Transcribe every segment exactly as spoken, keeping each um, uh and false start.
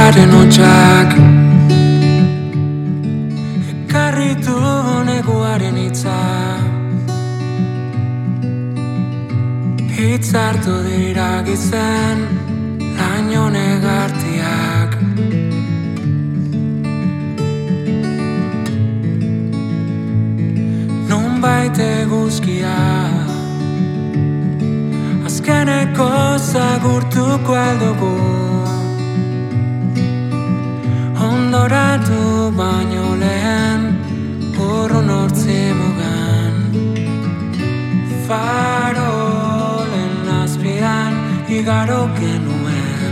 neguaren hotxak ekarritu neguaren hitza hitzartu dira gizen laino negartiak nonbait eguzkia azkeneko zagurtuko aldugu ondoratu baino lehen urrun hortzi mugan farolen azpian igaro genuen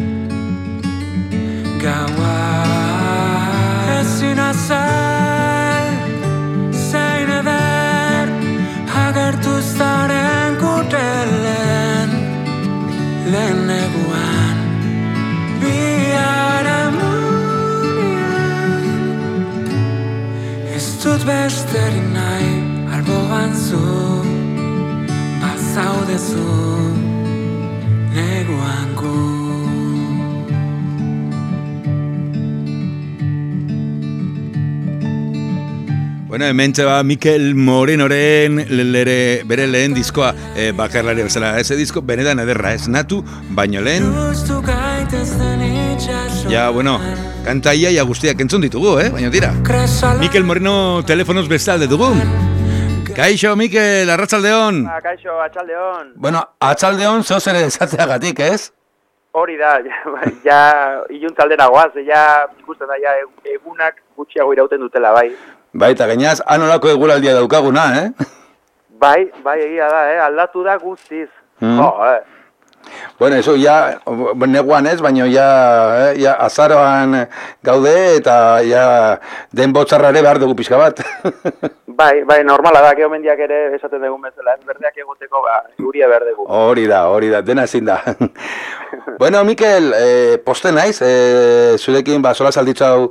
gaua ezin azal zein eder agertu zaren kutelen lehen neguan dut besterik nahi alboan zu bazaudezu neguan gu Bueno, hementxe ba Mikel Morenoren lere, bere lehen diskoa eh, bakarlari bezala. Ese disko benetan ederra, ez natu, baino lehen. Ja, bueno, kantaia ja guztiak entzun ditugu, eh? Baina tira. Mikel Moreno telefonoz bestalde dugu. Kaixo, Mikel, arratsaldeon. Ba, kaixo, atxaldeon. Bueno, atxaldeon zoz ere esateagatik, ez? Hori da, ja, ja iluntzaldera goaz, ja ikusten da, ja egunak gutxiago irauten dutela, bai. Bai, eta gainaz, anolako eguraldia daukaguna, eh? Bai, bai, egia da, eh? Aldatu da guztiz. Mm. Oh, eh. Bueno, eso ya, neguan ez, baina ja, eh, ja azaroan gaude eta ja den botzarrare behar dugu pixka bat. Bai, bai, normala da, geomendiak ere esaten dugun bezala, ez berdeak egoteko, ba, euria behar dugu. Hori da, hori da, dena ezin da. Bueno, Mikel, eh, poste naiz, eh, zurekin ba, sola salditzu hau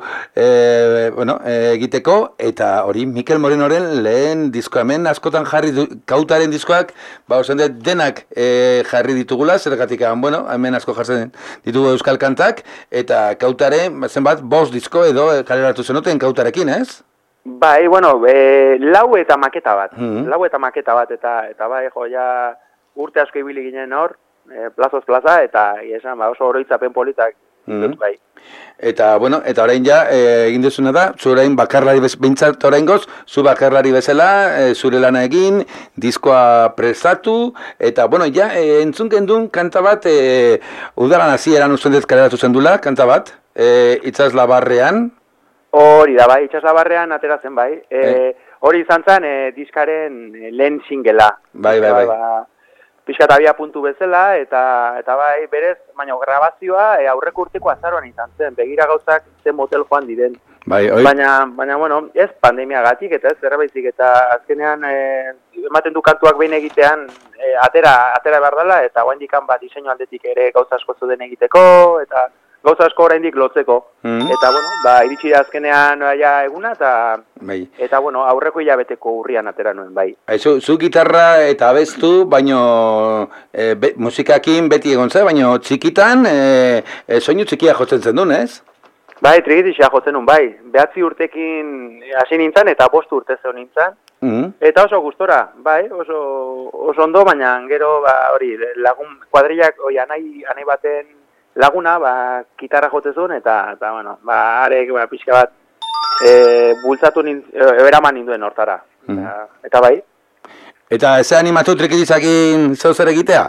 eh, bueno, eh, egiteko, eta hori Mikel Morenoren lehen disko hemen askotan jarri du, kautaren diskoak, ba, osen dut denak eh, jarri ditugula, zergatik, bueno, hemen asko jartzen ditugu euskal kantak, eta kautare, zenbat, bost disko edo eh, kaleratu zenuten kautarekin, ez? Bai, bueno, e, lau eta maketa bat, mm-hmm. lau eta maketa bat, eta eta bai, jo, ja urte asko ibili ginen hor, e, plazoz plaza, eta esan, ba, oso oroitzapen politak, mm-hmm. bai. Eta, bueno, eta orain ja, e, egin duzuna da, zu orain bakarlari bez, bintzat orain goz, zu bakarlari bezala, e, zure lana egin, diskoa prestatu, eta, bueno, ja, e, entzun gendun kanta bat, e, udaran hasieran usten dut kaleratu zendula, kanta bat, e, Itzaz Labarrean. Hori da, bai, Itxas Labarrean ateratzen, bai. E, eh. Hori izan zen, e, diskaren lehen singela. Bai, bai, bai. Ba, Piskat abia puntu bezala, eta eta bai, berez, baina grabazioa e, aurreko urteko azaroan izan zen, begira gauzak zen motel joan diren. Bai, oi. Baina, baina, bueno, ez pandemiagatik, eta ez zerbaizik, eta azkenean e, ematen du kantuak behin egitean e, atera, atera behar dela, eta guaindikan bat diseinu aldetik ere gauza asko zuden egiteko, eta gauza asko oraindik lotzeko. Mm. Eta, bueno, ba, iritsi da azkenean ja eguna, eta, bai. Eta bueno, aurreko hilabeteko urrian atera nuen, bai. Zu, zu gitarra eta abestu, baino e, be, musikakin beti egon zen, baino txikitan e, e, soinu txikia jotzen zen duen, ez? Bai, trigitixea jotzen nuen, bai. Behatzi urtekin hasi nintzen, eta bost urte zeu nintzen. Mm. Eta oso gustora, bai, oso, oso ondo, baina gero, ba, hori, lagun, kuadrillak, oi, anai, anai baten laguna, ba, gitarra jotezun, eta, eta, bueno, ba, arek, ba, pixka bat, e, bultzatu nintzen, eberaman ninduen hortara. Mm. Eta, eta bai. Eta eze animatu trikitizakin zeuzer egitea?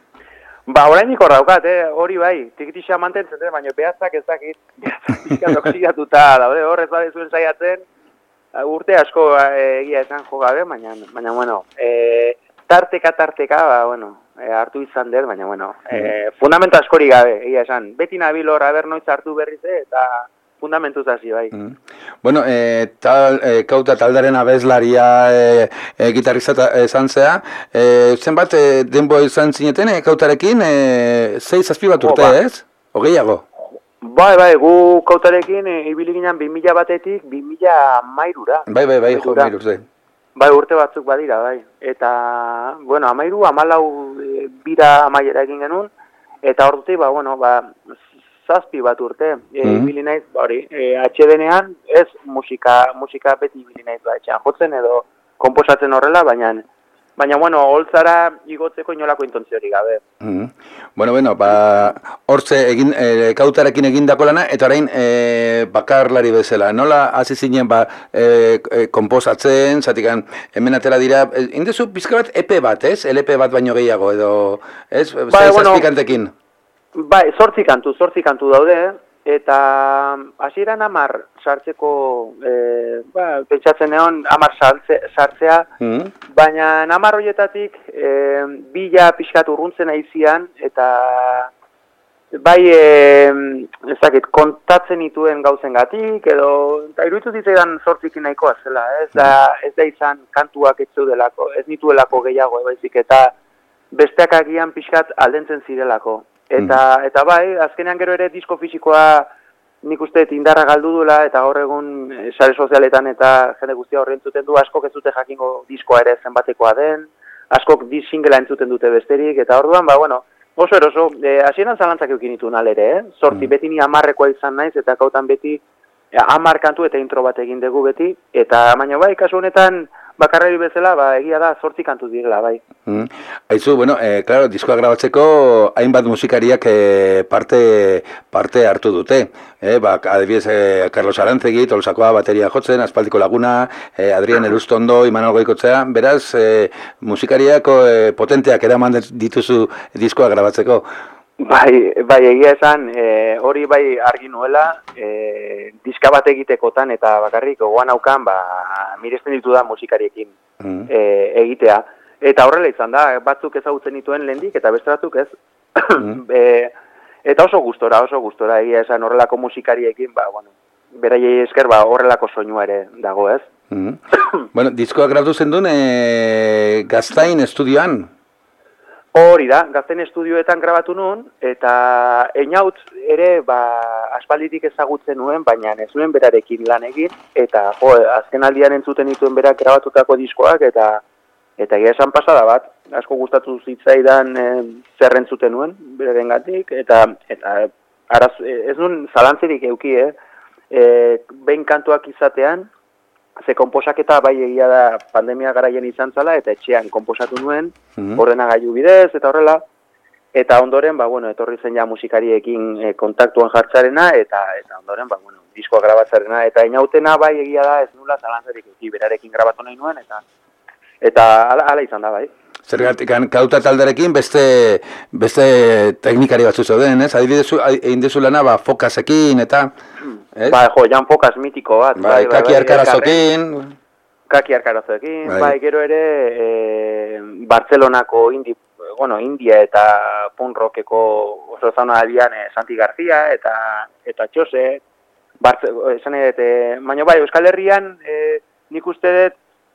Ba, orain ikor daukat, eh? Hori bai, trikitisa mantentzen, eh? Baina behatzak ez dakit, behatzak pixkat oksidatuta daude, hor ez badezuen saiatzen, urte asko egia esan jo gabe, baina, baina, bueno, e, tarteka, tarteka, ba, bueno, E, hartu izan dut, baina, bueno, e, fundamento askori gabe, egia esan. Beti nabil hor, aber noiz hartu berriz, eta fundamentuz hasi, bai. Mm. Bueno, e, tal, e, kauta taldaren abeslaria e, e, gitarrizata esan zea, e, zenbat e, denbo izan zineten, e, kautarekin, e, zei zazpi bat urte, oh, ba. Ez? Ogeiago? Bai, bai, gu kautarekin e, ibili ginen bi mila batetik bi mila mairura. Bai, bai, bai, jo, mairur, zai. Bai, urte batzuk badira, bai. Eta, bueno, amairu, amalau e, bira amaiera egin genuen, eta ordutik, ba, bueno, ba, zazpi bat urte, e, Mhm. ibili naiz, ba hori, e, atxe denean, ez musika, musika beti ibili naiz, ba, etxean jotzen edo konposatzen horrela, baina, baina, bueno, holtzara igotzeko inolako intentziorik gabe. Mm. Bueno, bueno, ba, hortze egin, e, kautarekin egindako lana, eta orain e, bakarlari bezala. Nola hasi zinen ba, e, e, konposatzen, zatikan hemen atera dira, e, indezu pizka bat E P bat, ez? L P bat baino gehiago, edo, ez? Bai, bueno, zazpikantekin. Bai, zortzi kantu, zortzi kantu daude, eta hasieran hamar sartzeko, e, ba, pentsatzen egon hamar sartze, sartzea, Mm. baina hamar horietatik e, bila pixkat urruntzen aizian, eta bai, e, ezakit, kontatzen ituen gauzengatik, edo, eta iruditu zitzaidan zortzikin nahikoa zela, ez da, ez da izan kantuak ez zeudelako, ez nituelako gehiago, baizik, eta besteak agian pixkat aldentzen zirelako. Eta, eta bai, azkenean gero ere disko fisikoa nik uste indarra galdu duela, eta gaur egun e, sare sozialetan eta jende guztia horri entzuten du, askok ez dute jakingo diskoa ere zenbatekoa den, askok di singela entzuten dute besterik, eta orduan, ba, bueno, oso eroso, e, hasieran zalantzak eukin ditu nalere, eh? Sorti, Mm. beti ni amarrekoa izan naiz, eta kautan beti amar kantu eta intro bat egin dugu beti, eta baina bai, kasu honetan, bakarrari bezala, ba, egia da, zortzi kantu direla, bai. Mm. Aizu, bueno, eh, claro, diskoa grabatzeko hainbat musikariak eh, parte, parte hartu dute. Eh, ba, adibidez, eh, Carlos Arantzegi, Tolosakoa bateria jotzen, Aspaldiko Laguna, eh, Adrian Erustondo, Imanol Goikotzea, beraz, eh, musikariak eh, potenteak eraman dituzu diskoa grabatzeko. Bai, bai, egia esan, e, hori bai argi nuela, e, diska bat egitekotan eta bakarrik gogoan aukan, ba, miresten ditu da musikariekin Mm. e, egitea. Eta horrela izan da, batzuk ezagutzen dituen lehendik eta beste batzuk ez. Mm. e, eta oso gustora, oso gustora, egia esan horrelako musikariekin, ba, bueno, beraiei esker, ba, horrelako soinua ere dago, ez? Mm. Bueno, diskoa grabatu zen duen e, Gaztain estudioan. Hori da, Gazten estudioetan grabatu nuen, eta einaut ere, ba, aspalditik ezagutzen nuen, baina ez nuen berarekin lan egin, eta jo, azken aldian entzuten dituen berak grabatutako diskoak, eta eta egia esan pasada bat, asko gustatu zitzaidan e, zer entzuten nuen, berarengatik, eta eta araz, ez nuen zalantzerik euki, eh? E, behin kantuak izatean, ze konposaketa bai egia da pandemia garaien izan zala, eta etxean konposatu nuen, Mm. ordenagailu bidez, eta horrela, eta ondoren, ba, bueno, etorri zen ja musikariekin e, kontaktuan jartzarena, eta eta ondoren, ba, bueno, diskoa grabatzarena, eta inautena bai egia da ez nula zalantzarik euki, berarekin grabatu nahi nuen, eta eta ala, ala izan da, bai. Zergatik, kauta talderekin beste, beste teknikari batzu zeuden, ez? Adibidez, egin dezu lana, ba, fokasekin, eta... Ez? Ba, jo, Jan Fokas mitiko bat. Bai, Kaki Arkarazokin... Kaki Arkarazokin, Bai. bai, gero ere e, Bartzelonako indi, bueno, India eta punk rockeko oso zauna aldian e, Santi García eta eta Txose, Bartze, esan edete, baina bai, Euskal Herrian e, nik uste dut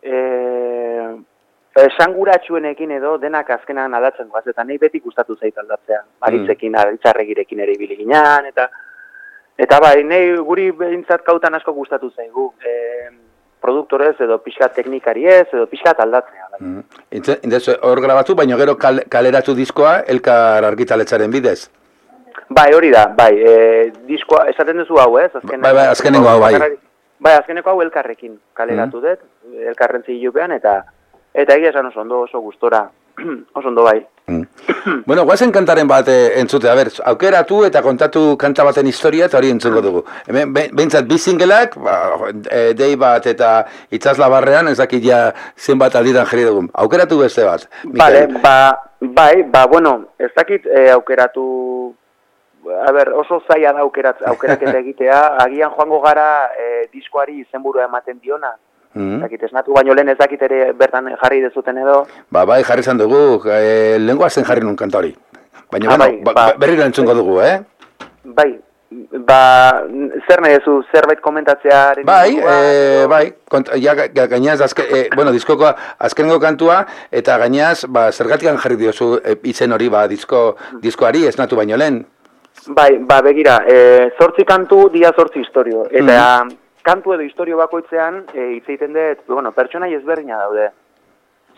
e, esanguratsuenekin edo denak azkenan aldatzen goaz, eta nahi beti gustatu zait aldatzea, Aritzekin, Aritzarregirekin ere ibili ginean, eta eta bai, nahi guri behintzat kautan asko gustatu zaigu, e, produktorez edo pixkat teknikari ez, edo pixkat aldatzea. Bai. Mm. Indezu, hor grabatu, baina gero kal, kaleratu diskoa Elkar argitaletzaren bidez. Bai, hori da, bai, e, diskoa, esaten duzu hau, ez? Azken, Bai, bai, azkenengo hau, bai. Bai, azkeneko hau Elkarrekin kaleratu Mm. dut, Elkarren zilupean, eta eta egia esan oso ondo, oso gustora, oso ondo bai. Mm. Bueno, guazen kantaren bat eh, entzute, a ber, aukeratu eta kontatu kanta baten historia eta hori entzuko dugu. Hemen, be- behintzat, bi singelak, ba, e, dei bat eta itzazla barrean, ez dakit ja zenbat alditan jarri dugu. Aukeratu beste bat. Vale, Mikel. ba, bai, ba, bueno, ez dakit e, aukeratu, a ber, oso zaila da aukerat, aukeraketa egitea, agian joango gara e, diskoari izenburua ematen diona. Mm. Ez dakit, esnatu baino lehen ez dakit ere bertan jarri dezuten edo. Ba, bai, jarri izan dugu, e, lengua zen jarri nun kanta hori. Baina, Ah, bueno, bai, ba, ba- berriro entzungo dugu, eh? Bai, ba, zer nahi duzu, zerbait komentatzearen Bai, inguruan, e, edo? bai, kont, ja, ga- gainaz, azke, e, bueno, diskoko azkenengo kantua, eta gainaz, ba, zergatikan jarri diozu e, izen hori, ba, disko, diskoari, esnatu baino lehen. Bai, ba, begira, e, zortzi kantu, dia zortzi historio. Eta kantu edo historio bakoitzean, e, hitz egiten dut, bueno, pertsonai ezberdina daude.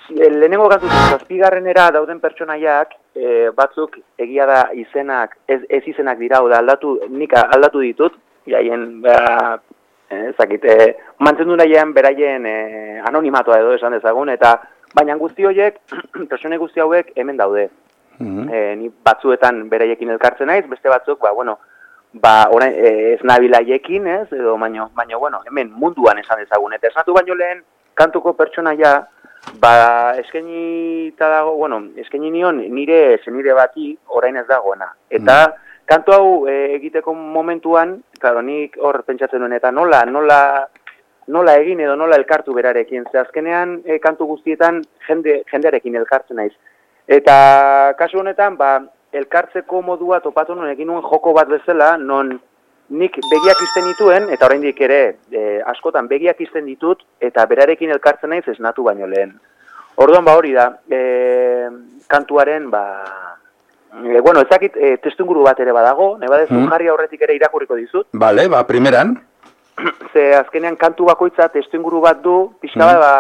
lehenengo kantu zazpigarrenera dauden pertsonaiak, e, batzuk egia da izenak, ez, ez izenak dira, da aldatu, nik aldatu ditut, jaien, ba, ezakite, mantzendu nahian beraien e, anonimatoa edo esan dezagun, eta baina guzti horiek, pertsone guzti hauek hemen daude. Mm-hmm. e, ni batzuetan beraiekin elkartzen naiz, beste batzuk, ba, bueno, ba, orain, e, ez nabilaiekin, ez, edo, baino, baino, bueno, hemen munduan esan dezagun, eta esnatu baino lehen, kantuko pertsonaia, ba, eskaini eta dago, bueno, eskaini nion nire zenire bati orain ez dagoena. Eta mm. kantu hau e, egiteko momentuan, claro, nik hor pentsatzen nuen, eta nola, nola, nola egin edo nola elkartu berarekin. Ze azkenean e, kantu guztietan jende, jendearekin elkartzen naiz. Eta kasu honetan, ba, elkartzeko modua topatu nuen egin nuen joko bat bezala, non nik begiak izten dituen, eta oraindik ere e, askotan begiak izten ditut, eta berarekin elkartzen naiz esnatu baino lehen. Orduan ba hori da, e, kantuaren, ba, e, bueno, ezakit e, testuinguru bat ere badago, nahi badezu mm. jarri aurretik ere irakurriko dizut. Bale, ba, primeran. Ze azkenean kantu bakoitza testuinguru bat du, pixka bat, mm. ba,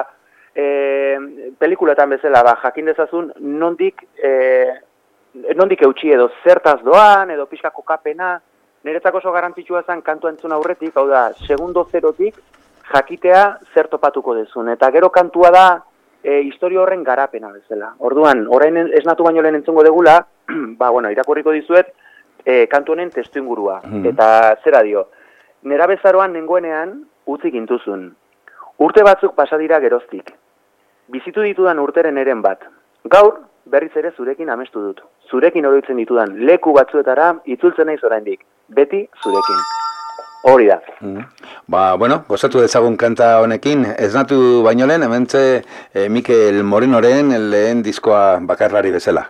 e, pelikuletan bezala, ba, jakin dezazun, nondik, e, nondik eutxi edo zertaz doan, edo pixka kokapena. Niretzako oso garrantzitsua zen kantua entzun aurretik, hau da, segundo zerotik jakitea zer topatuko dezun. Eta gero kantua da e, historia horren garapena bezala. Orduan, orain esnatu baino lehen entzungo degula, ba, bueno, irakurriko dizuet, e, kantu honen testuingurua. Mm. Eta zera dio, nera bezaroan nengoenean utzik intuzun. Urte batzuk pasadira geroztik. Bizitu ditudan urteren eren bat. Gaur, berriz ere zurekin amestu dut. Zurekin oroitzen ditudan leku batzuetara itzultzen naiz oraindik. Beti zurekin. Hori da. Mm. Ba, bueno, gozatu dezagun kanta honekin. Esnatu baino lehen, hementxe eh, Mikel Morenoren lehen diskoa bakarlari bezala.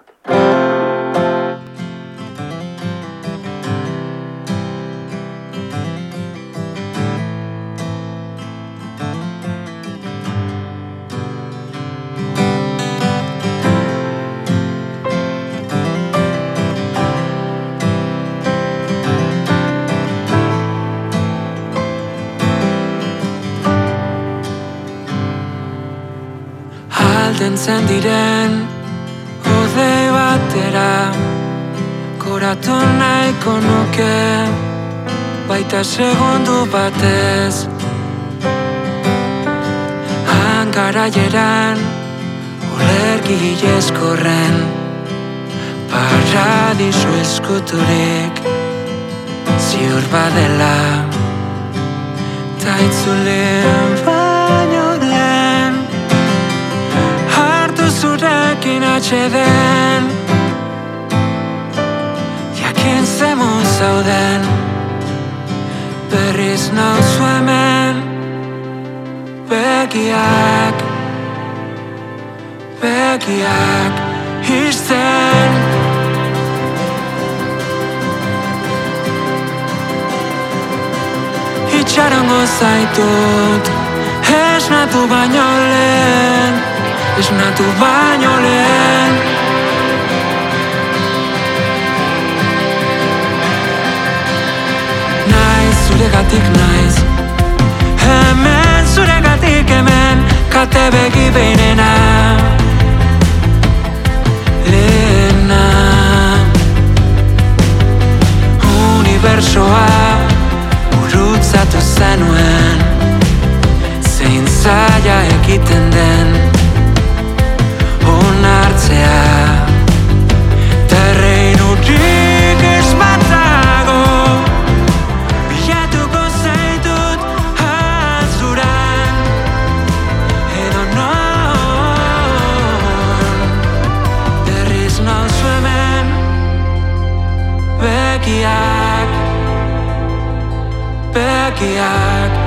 Zen diren odei batera koratu nahiko nuke baita segundu batez hangaraieran olergi eskorren paradisu eskuturik ziur badela ta itzulen baino lehen zurekin atxeden jakin zemu zauden berriz nauzu hemen begiak begiak izten itxarongo zaitut esnatu baino lehen esnatu baino lehen Naiz zuregatik naiz hemen zuregatik hemen kate begi behinena lehena Unibersoa urutzatu zenuen zein zaila egiten den onartzea terreinurik ez batago bilatuko zaitut azuran edo non berriz nauzu hemen begiak begiak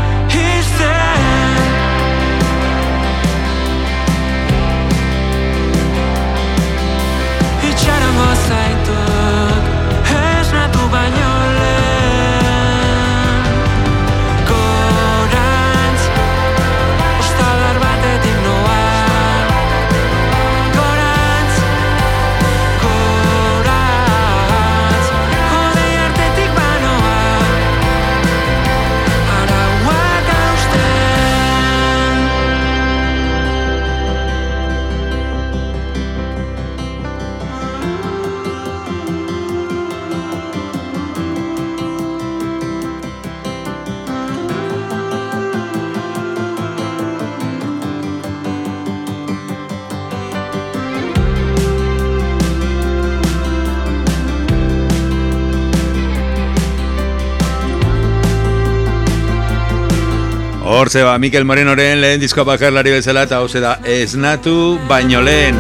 Ara Hor zeba, Mikel Morenoren lehen diskoa bakarlari bezala, eta hau da esnatu baino lehen.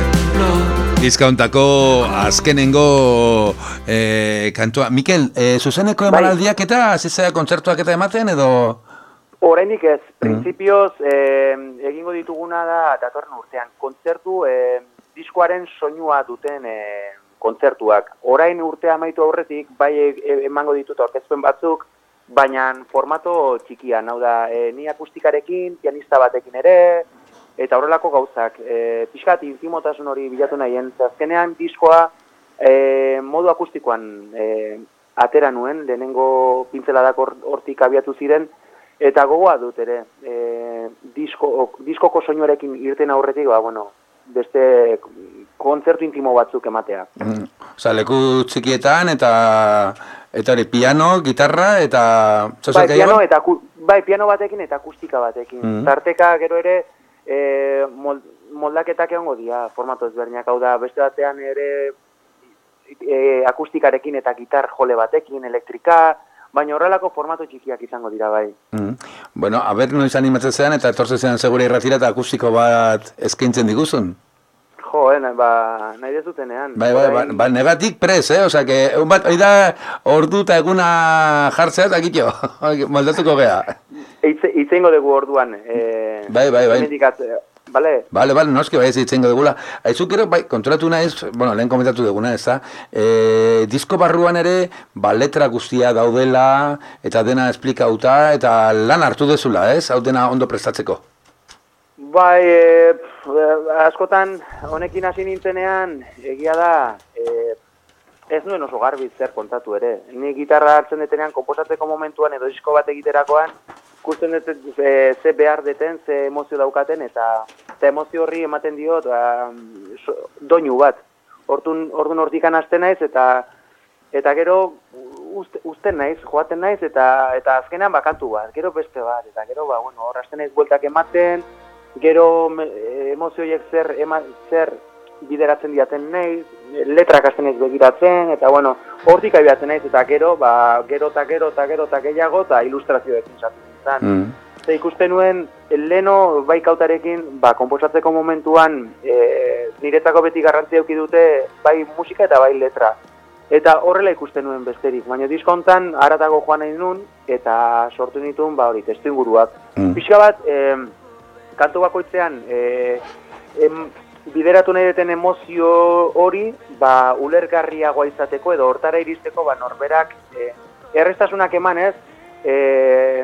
Diskauntako azkenengo eh, kantua. Mikel, eh, zuzeneko emanaldiak eta zizea kontzertuak eta ematen edo? Oraindik ez, printzipioz eh, egingo dituguna da datorren urtean. Kontzertu, eh, diskoaren soinua duten eh, kontzertuak. Orain urtea amaitu aurretik, bai e, emango ditut aurkezpen batzuk, baina formato txikian, hau da, e, ni akustikarekin, pianista batekin ere, eta horrelako gauzak, e, pixkat intimotasun hori bilatu nahien, azkenean diskoa e, modu akustikoan e, atera nuen, lehenengo pintzeladak hortik abiatu ziren, eta gogoa dut ere, e, disko, diskoko soinuarekin irten aurretik, ba, bueno, beste kontzertu intimo batzuk ematea. Mm. Osa, leku txikietan eta eta hori piano, gitarra eta... Bai, piano, eta, bai, piano batekin eta akustika batekin. Mm. Tarteka gero ere e, mold, moldaketak egongo dira formato ezberdinak, hau da beste batean ere e, akustikarekin eta gitar jole batekin, elektrika, baina horrelako formato txikiak izango dira bai. Mm. Bueno, aber noiz animatzen zean eta etortzen zean segure irratira eta akustiko bat eskaintzen diguzun? Jo, eh, ba, nahi dezutenean. Bai, bai, ba, ba, negatik pres, eh? Osa, que, un bat, hori da, ordu eta eguna jartzea eta kitxo, moldatuko gea. Itzengo dugu orduan. Eh, bai, bai, bai. Mendikat, bale? Bale, bale, noski, bai, ez itzengo dugula. Aizu, gero, bai, konturatu naiz, bueno, lehen komentatu duguna, ez da, e, disko barruan ere, ba, letra guztia daudela, eta dena esplikauta, eta lan hartu dezula, ez? Hau dena ondo prestatzeko. Bai, e, askotan, honekin hasi nintzenean, egia da, e, ez nuen oso garbi zer kontatu ere. Ni gitarra hartzen detenean, konposatzeko momentuan, edo disko bat egiterakoan, ikusten dut e, ze behar deten, ze emozio daukaten, eta, eta emozio horri ematen diot, a, so, doinu bat. Hortun, orduan hortikan hasten naiz, eta eta gero uste, usten naiz, joaten naiz, eta eta azkenean bakantu bat, gero beste bat, eta gero, ba, bueno, hor hasten naiz bueltak ematen, gero emozioiek zer, ema, zer bideratzen diaten naiz, letrak hasten naiz begiratzen, eta bueno, hortik abiatzen naiz, eta gero, ba, gero eta gero eta gero eta gehiago, eta ilustrazioekin sartu zintzen. Mm. Eta ikusten nuen, leno bai kautarekin, ba, konposatzeko momentuan, e, niretzako beti garrantzia eduki dute, bai musika eta bai letra. Eta horrela ikusten nuen besterik, baina diskontan haratago joan nahi nuen, eta sortu nituen, ba hori, testu inguruak. Mm. Pixka bat, e, kantu bakoitzean, e, em, bideratu nahi duten emozio hori, ba, ulergarriagoa izateko, edo hortara iristeko, ba, norberak, e, erreztasunak emanez, e,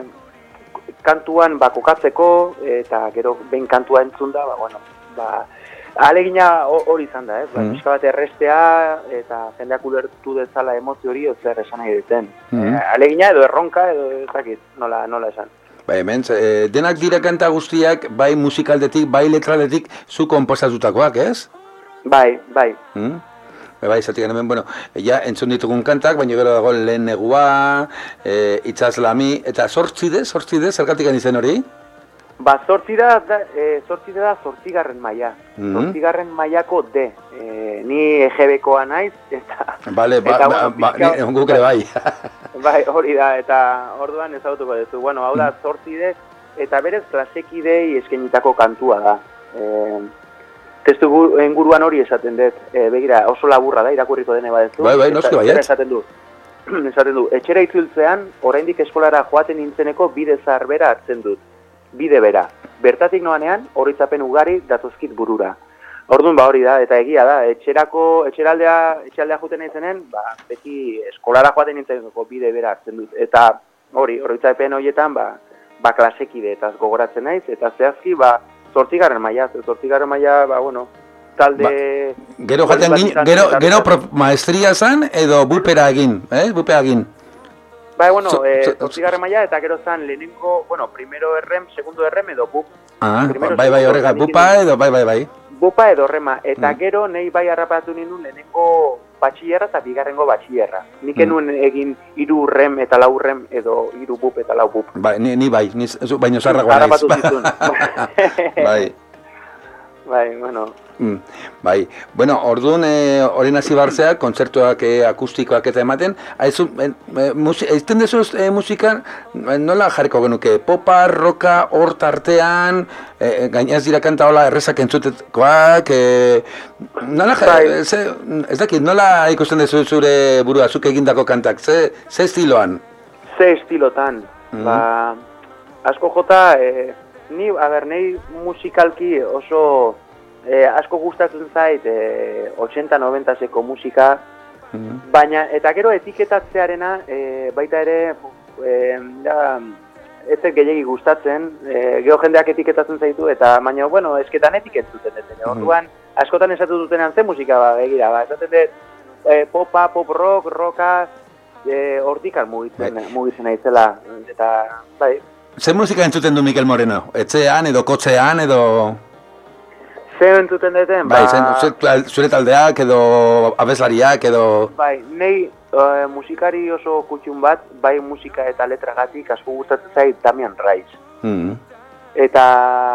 kantuan ba, kokatzeko, eta gero behin kantua entzun da, ba, bueno, ba, alegina hori izan da, ez? Ba, pixka bat errestea, eta jendeak ulertu dezala emozio hori, zer esan nahi duten. Mm. E, alegina edo erronka, edo ezakit, nola, nola esan. Bai, hemen, e, denak dira kanta guztiak, bai musikaldetik, bai letraldetik, zu konposatutakoak, ez? Bai, bai. Mm? Bai, zatik hemen, bueno, ja, entzun ditugun kantak, baina gero dago lehen negua, e, itxaslami, eta sortzide, sortzide, zergatik izen hori? Ba, sortzida da, e, sortzide da zortzigarren maila. Mm-hmm. Zortzigarren mailako D. E, ni E G B-koa naiz, eta... Bale, ba, eta, ba, bueno, ba, ba, ni, guk ere bai. Bai, hori da, eta orduan ezagutuko duzu. Bueno, hau da, zortzide, eta berez klasekidei eskenitako kantua da. E, testu inguruan hori esaten dut, e, begira, oso laburra da, irakurriko dene badezu. Bai, bai, noski baiet. Esaten du, esaten du, etxera itzultzean, oraindik eskolara joaten nintzeneko bide zarbera hartzen dut. Bide bera. Bertatik noanean, horitzapen ugari datozkit burura. Orduan ba hori da, eta egia da, etxerako, etxeraldea, etxeraldea juten nintzenen, ba, beti eskolara joaten nintzeneko bide bera hartzen dut. Eta hori, horitzapen horietan, ba, ba klasekide eta gogoratzen naiz, eta zehazki, ba, zortzigarren maila, zortzigarren maila, ba, bueno, talde... Ba, gero jaten gin, gero, gero maestria zan, edo bupera egin, eh, bupera egin. Bai, bueno, so, eh, zortzigarren maila, eta gero zan lehenengo, bueno, primero errem, segundo errem, edo bup. Ah, primero, bai, bai, horrega, bupa edo, bai, bai, bai. Bupa edo rema, eta mm. gero nahi bai harrapatu nindun lehenengo batxillerra eta bigarrengo batxillerra. Nik mm. nuen egin hiru rem eta lau rem, edo hiru bup eta lau bup. Bai, ni, ni bai, ni, baino zarragoa naiz. Harrapatu zizun. Bai. bai, bueno. Mm, bai, bueno, orduan hori e, nazi barzea, kontzertuak e, akustikoak eta ematen, haizu, e, e, musi, eizten dezuz e, musikan, e, nola jarriko genuke, popa, roka, hor tartean, e, gainaz dira kanta hola errezak entzutekoak, e, nola jarriko, bai. Ez dakit, nola ikusten dezu zure burua, zuk egindako kantak, ze, ze estiloan? Ze estilotan, mm-hmm. ba, asko jota, e, ni, a ber, nahi musikalki oso... E, asko gustatzen zait e, ochenta noventa-seko musika, mm-hmm. baina eta gero etiketatzearena e, baita ere e, da, ez gehiegi gustatzen, e, geho jendeak etiketatzen zaitu eta baina, bueno, esketan etiketzuten dut. Mm-hmm. Orduan, askotan esatu dutenean ze musika ba, begira, ba, esaten dut e, popa, pop rock, rocka, e, hortikan mugitzen, mugitzen aitzela, eta bai. Ze musika entzuten du Mikel Moreno? Etxean edo kotxean edo... Zer entzuten duten, ba... Bai, zure taldeak edo abeslariak edo... Bai, nahi uh, musikari oso kutxun bat, bai musika eta letragatik asko gustatzen zait Damian Rice. Mm. Eta...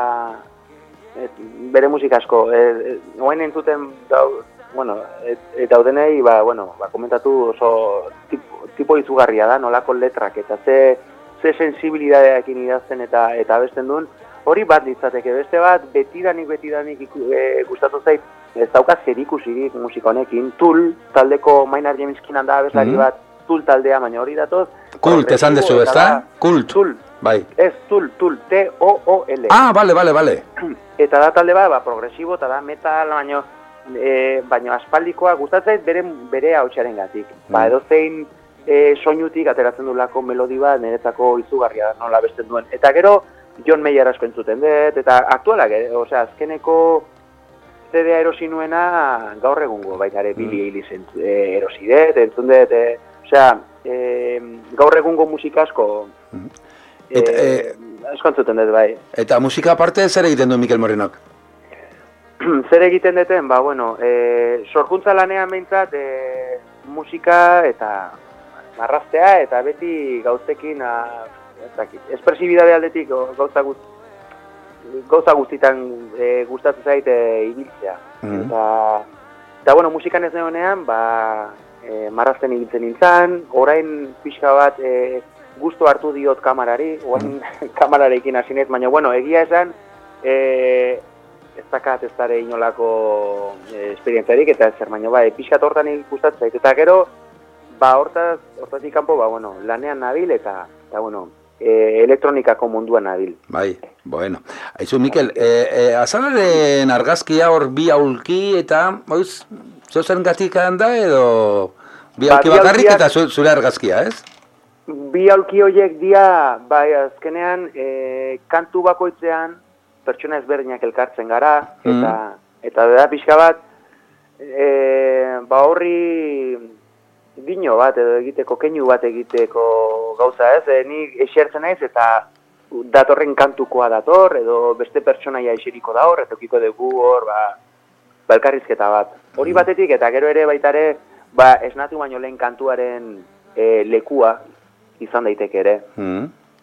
Et, bere musika asko. E, Oain entzuten dau, bueno, et, et daudenei, ba, bueno, ba, komentatu oso tipo, tipo izugarria da, nolako letrak, eta ze, ze sensibilidadeakin idazten eta eta abesten duen, hori bat litzateke, beste bat, betidanik, betidanik e, gustatu zait, ez dauka zerikusirik musika honekin, Tool, taldeko Maynard James-kin handa abeslari mm-hmm. bat, Tool taldea, baina hori datoz. Kult, esan dezu, ez da? Kult. Tool, bai. Ez, Tool, Tool, T O O L. Ah, bale, bale, bale. Eta da talde bat, ba, progresibo, eta da metal, baina, e, baina aspaldikoa gustatzait bere, bere hautsaren gatik. Mm. Ba, edo zein e, soinutik ateratzen du lako melodi bat, niretzako izugarria nola besten duen. Eta gero, John Mayer asko entzuten dut, eta aktualak, eh? Osea, azkeneko C D A erosi nuena gaur egungo, baita ere Billie Eilish mm. eh, erosi dut, entzun dut, eh? Osea, eh, gaur egungo musika asko, mm. eta, eh, asko entzuten dut, bai. Eta musika aparte zer egiten du Mikel Morenok? Zer egiten duten, ba, bueno, eh, sorkuntza lanean behintzat, eh, musika eta marraztea, eta beti gauzekin, a, espresibidade aldetik gauza guz, gauza guztitan e, gustatzen zaite ibiltzea. Mm-hmm. Eta, eta bueno, musikan ez neonean, ba, e, marrazten ibiltzen nintzen, orain pixka bat e, gustu hartu diot kamarari, orain mm-hmm. kamararekin hasi nez, baina bueno, egia esan, e, ez dakat ez dara inolako e, esperientzarik, eta zer baino, ba, e, pixka tortan gustatzen zait. Eta gero, ba, hortaz, hortatik kanpo, ba, bueno, lanean nabil, eta, eta bueno, E, elektronikako munduan nabil. Bai, bueno. Aizu, Mikel, e, e, azalaren argazkia hor bi aulki eta, oiz, zozen gatik handa edo bi aulki ba, bakarrik eta zure argazkia, ez? Bi aulki horiek dia, bai, azkenean, e, kantu bakoitzean, pertsona ezberdinak elkartzen gara, eta, mm. eta da pixka bat, e, ba horri... Bino bat edo egiteko, keinu bat egiteko gauza ez, e, ni esertzen naiz eta datorren kantukoa dator, edo beste pertsonaia eseriko da hor, etokiko dugu hor, ba, balkarrizketa bat. Hori batetik eta gero ere baita ere, ba, esnatu baino lehen kantuaren e, lekua izan daiteke ere. Mm.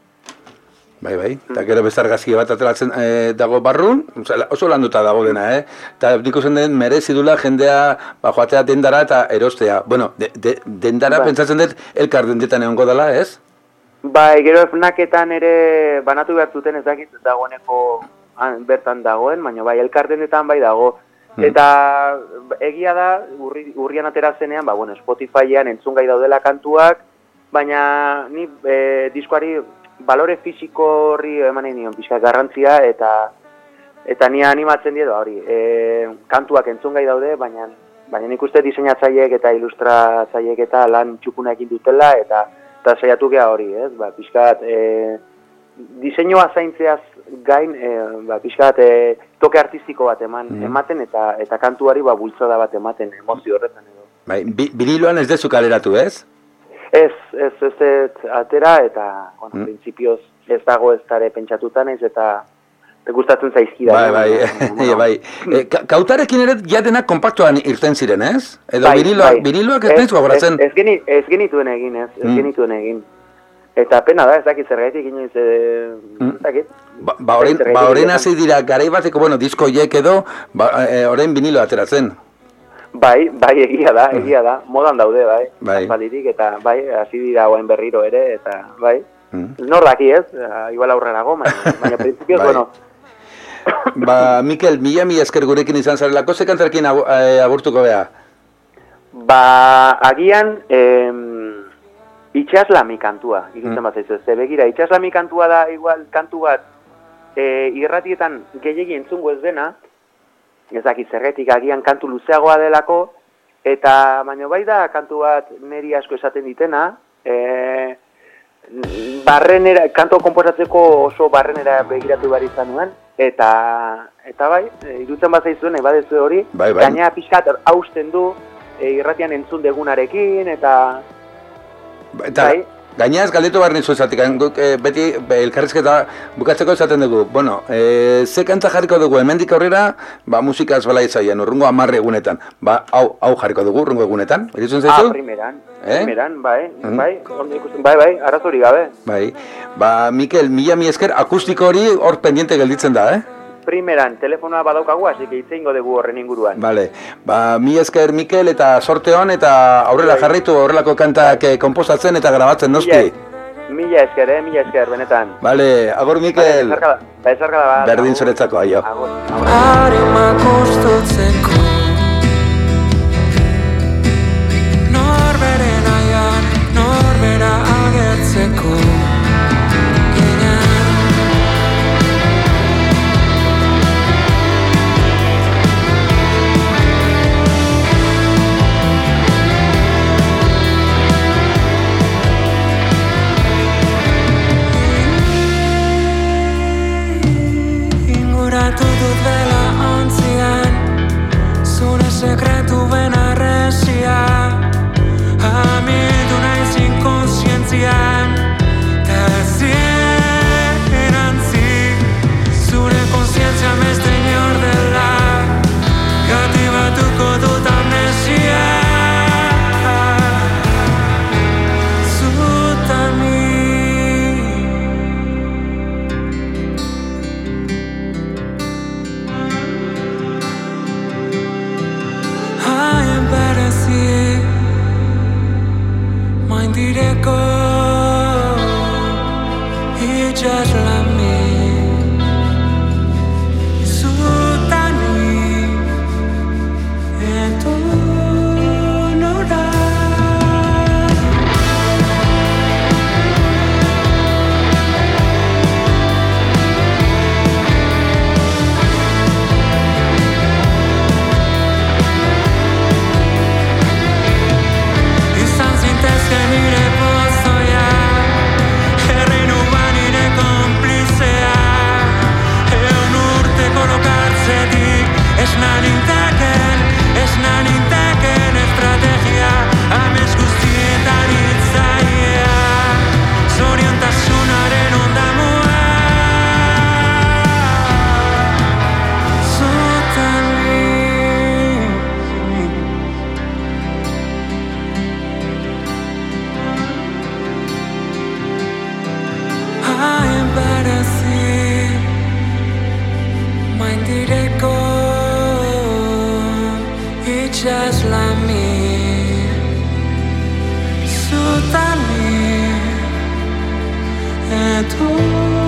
Bai, bai, eta gero beste argazki bat ateratzen e, dago barrun, oso landuta dago dena, eh? Eta nik usen den merezi dula jendea ba, joatea dendara eta erostea. Bueno, de, de, dendara ba. Pentsatzen dut elkar dendetan egongo dela, ez? Bai, gero FNACetan ere banatu behar zuten ez dakit dagoeneko bertan dagoen, baina bai, elkar dendetan bai dago. Hmm. Eta egia da, urri, urrian aterazenean, ba, bueno, Spotifyan entzungai daudela kantuak, baina ni e, diskoari balore fisiko horri emanen nion pixka garrantzia eta eta ni animatzen diedo hori. E, kantuak entzungai daude, baina baina nik uste diseinatzaileek eta ilustratzaileek eta lan txukuna egin dutela eta eta saiatu gea hori, ez? Ba, pixkat e, diseinua zaintzeaz gain, e, ba, pixkat e, toke artistiko bat eman, mm. ematen eta eta kantuari ba bultzada bat ematen emozio horretan edo. Bai, bi, biriloan ez dezu kaleratu, ez? Ez, ez, ez, ez, atera, eta, bueno, mm. prinsipioz ez dago ez dara pentsatuta naiz, eta gustatzen zaizkida. Bai, bai, bueno. bai. E, ka, kautarekin ere jatenak kompaktuan irten ziren, ez? Edo bai, biriloak, bai. Biriloak ez naiz gogoratzen? Ez, ez, geni, ez genituen egin, ez, ez mm. genituen egin. Eta pena da, ez dakit zergaitik inoiz, ez dakit. Ba, ba, oren, ba, oren hasi dira garai bateko, bueno, disko hiek edo, ba, e, oren vinilo ateratzen. Bai, bai, egia da, egia da, modan daude, bai, bai. Aspalditik, eta bai, hasi dira oain berriro ere, eta bai. Mm. Nor daki ez, igual aurrerago, baina, baina prinsipioz, bai. Bueno. Ba, Mikel, mila mila esker gurekin izan zarelako, ze kantarekin ab, e, aburtuko beha? Ba, agian, em, itxaslami kantua, ikusten mm. bat zaizu, ze begira, itxaslami kantua da, igual, kantu bat, e, irratietan gehiegi entzungo ez dena, ez dakit zerretik agian kantu luzeagoa delako, eta baina bai da kantu bat niri asko esaten ditena, e, barrenera, kantu konposatzeko oso barrenera begiratu behar izan nuen, eta, eta bai, e, irutzen bat zaizuen, nahi badezu hori, bai, bai. Gaina pixkat hausten du, e, irratian entzun degunarekin, eta... Eta, bai. Gainaz, galdetu behar nizu esatik, e, beti be, elkarrizketa bukatzeko esaten dugu. Bueno, e, ze kanta jarriko dugu, hemendik aurrera, ba, musikaz bala izaien, urrungo amarre egunetan. Ba, hau, hau jarriko dugu, urrungo egunetan, eritzen zaizu? Ah, primeran, eh? primeran, bai, mm. bai, ikusten, bai, bai, arazori gabe. Bai, ba, Mikel, mila mi esker, akustiko hori hor pendiente gelditzen da, eh? Primeran, telefonoa badaukagu, hasi que itzeingo dugu horren inguruan. Vale, ba, mi esker Mikel eta sorte hon eta aurrela jarraitu horrelako kantak konposatzen eta grabatzen noski. Mila esker, eh, mila esker, benetan. Vale, agur Mikel. Ba, ezarkada bat. Berdin zuretzako, aio. Agur, Arimak ustutzeko Norbere nahian, norbera agertzeko dut bela ontzian, zure sekretuen arresia, amitu naiz inkonsientzian, ta zierantzi, zure konsientzia beste inor dela, gatibatuko dut amnesia. Direko itxaslami zutani eto nora izan zintezke nire pozoia, erreinu banire konplizea, egon urte kolokartzetik, esna nintaken, esna nintaken estrategia, amez guztietan hitzaia, zoriontasunaren ondamua, zutani. Haien berezi main direko itxaslami zutani etu